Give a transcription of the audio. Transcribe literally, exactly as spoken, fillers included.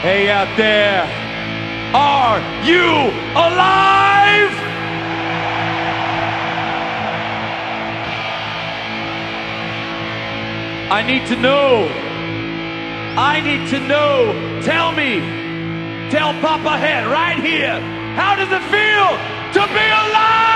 Hey out there, are you alive? I need to know. I need to know. Tell me. Tell Papa Head right here. How does it feel to be alive?